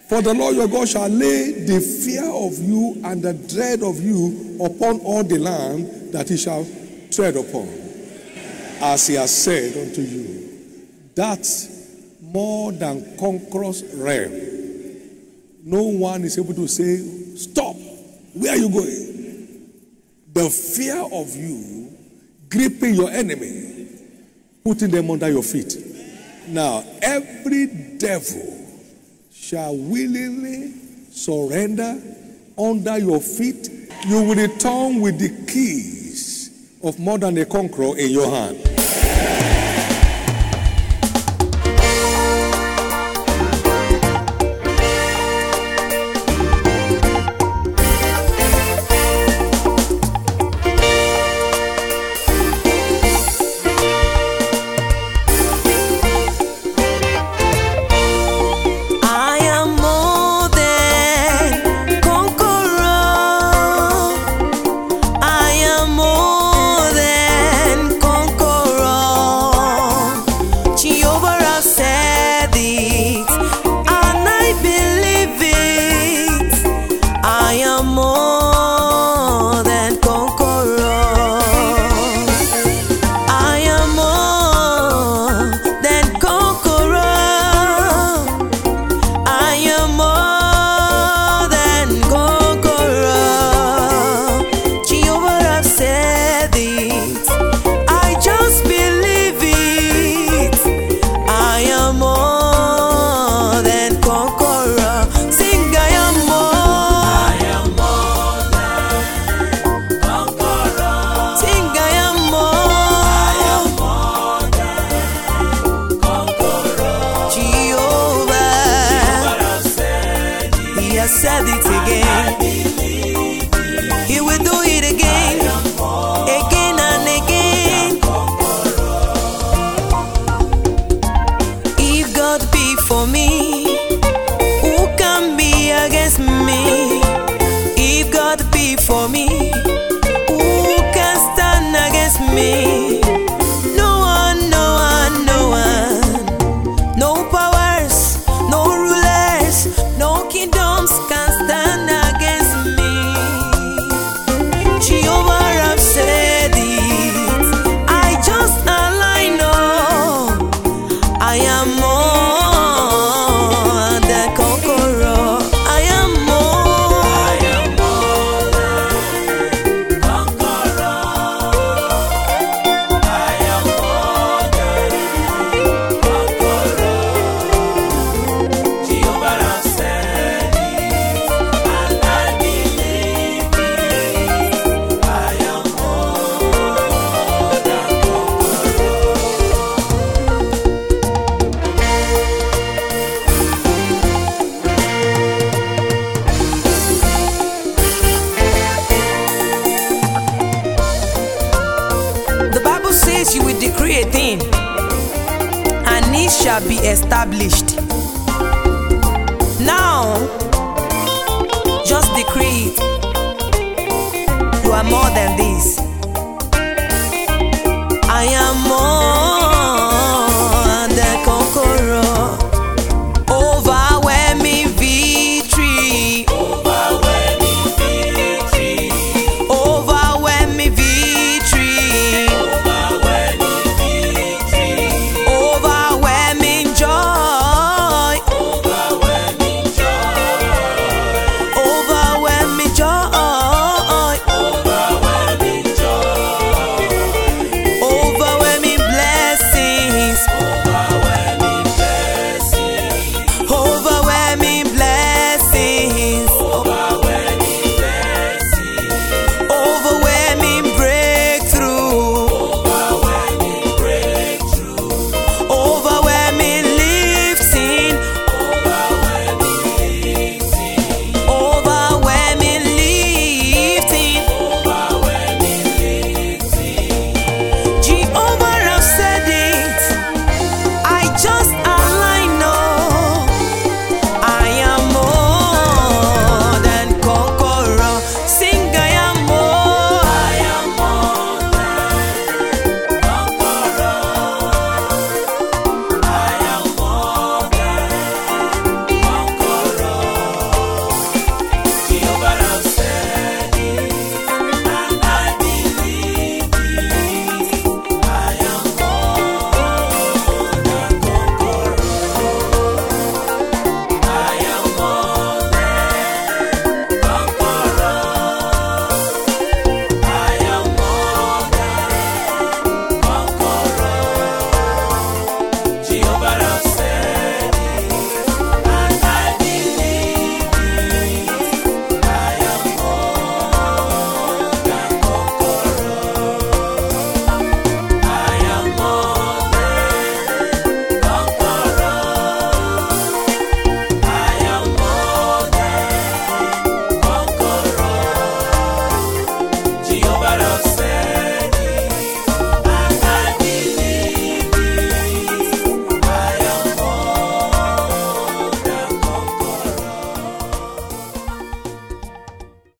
For the Lord your God shall lay the fear of you and the dread of you upon all the land that he shall tread upon. As he has said unto you, that's more than conqueror's realm. No one is able to say, stop, where are you going? The fear of you gripping your enemy, putting them under your feet. Now, every devil shall willingly surrender under your feet. You will return with the keys of more than a conqueror in your hand. Said it again. He will do it again, again and again. If God be for me, who can be against me? If God be for me, who can stand against me? No one, no one, no one. No powers, no rulers, no kingdoms can stand against me. Jehovah have said it. I just align on. I am more than conqueror. I am more than conqueror. I am more than conqueror. Jehovah have said it. The Bible says you will decree a thing, and it shall be established.